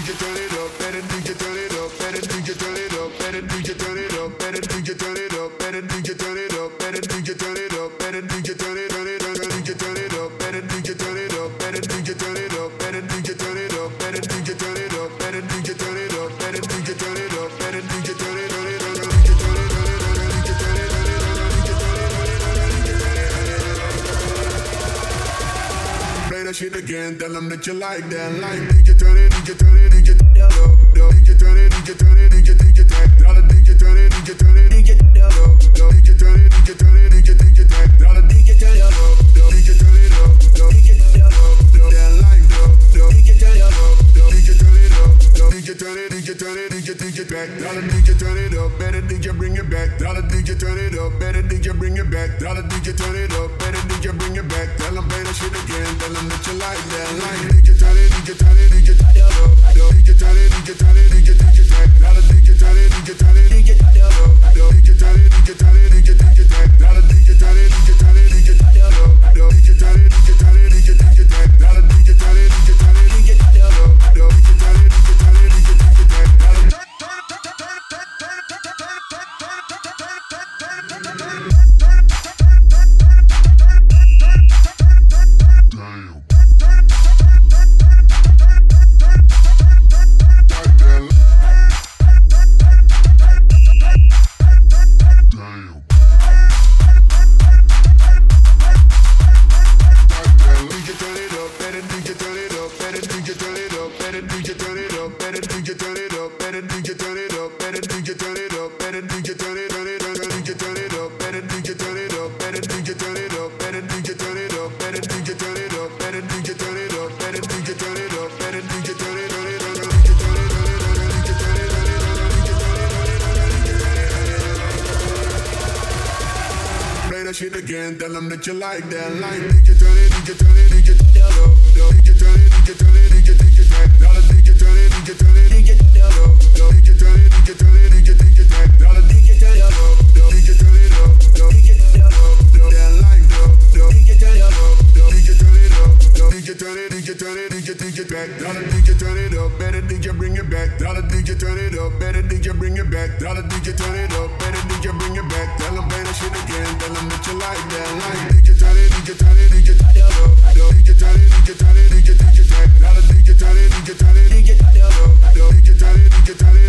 Shit again, tell them that you like that. Like, did you turn it, did you turn it, did you turn it up? Did you turn it, did you turn it, did you tap? Dollar, did you turn it, did you turn it, did you turn it up? Did you turn it, did you turn it, did you tap? Dollar, did you turn it up? Did you turn it up? Did you turn it up? That like up? Did you turn it up? Did you turn it up? Did you turn it, did you turn it, did you back? Dollar, did you turn it up? Better did you bring it back? Dollar, did you turn it up? Better did you bring it back? Dollar, did you turn it up? Better did you bring it back? Tell them play that shit again. Tell them that you like that. Like, did you turn it? Did you turn it? Did you turn it up? Did you turn it? Did you turn it? Did you tap? Dollar, did you turn it? Did you turn it? Did you turn it up? Did you turn it? Did you turn it? Did you tap? Dollar, did you turn it? Did you turn it? Did you turn it up? Did you turn it? Did you turn it? Did you tap? Dollar, did you turn it? Did you turn it? Did you turn it up? Did you turn it? Did you turn it? Did you tap? Dollar. Shit again, tell them that you like that. Like, did you turn it? Did you turn it? Did you turn it up? Did you turn it? Did you turn it? Did you tap? Dollar, did you turn it? Did you turn it? Did you turn it up? Did you turn it? Did you turn it? Did you tap? Dollar, did you turn it up? Did you turn it up? Did you turn it up? That like up? Did you turn it up? Did you turn it up? Did you turn it? Did you turn it? Did you tap? Dollar, did you turn it up? Better did you bring it back? Dollar, did you turn it up? Better did you bring it back? Dollar, did you turn it up? Better did you bring it back? Tell them play that shit again. Tell them that you like that. Like, did you turn it? Did you turn it? Did you turn it up? Did you turn it? Did you turn it? Did you tap? Dollar, did you turn it? Did you turn it? Did you turn it up? Did you turn it? Did you turn it?